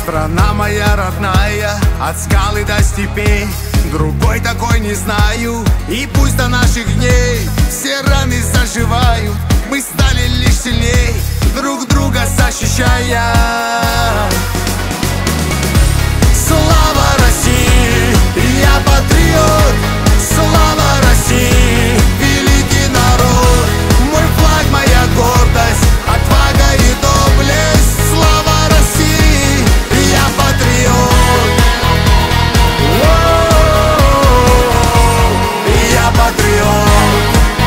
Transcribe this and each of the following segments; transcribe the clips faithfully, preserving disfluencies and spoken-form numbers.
Страна моя родная, от скалы до степей, другой такой не знаю. И пусть до наших дней все раны заживают, мы стали лишь сильней, друг друга защищая. Слава России, я патриот. Слава России, великий народ. Мой флаг, моя гордость, отвага и доблесть. Слава России, я патриот. О-о-о-о, я патриот.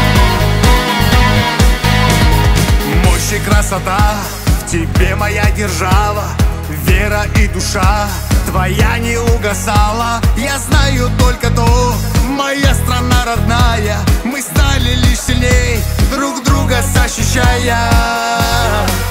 Мощь и красота, в тебе моя держава, вера и душа твоя не угасала. Я знаю только то, моя страна родная, мы стали лишь сильней, друг друга защищая.